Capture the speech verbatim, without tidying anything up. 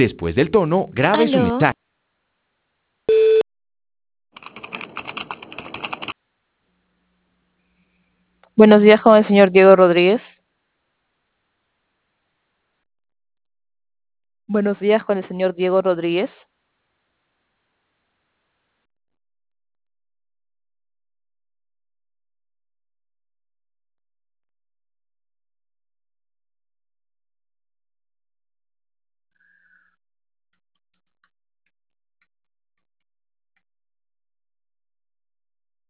Después del tono, grabe su Aló, mensaje. Buenos días con el señor Diego Rodríguez. Buenos días con el señor Diego Rodríguez.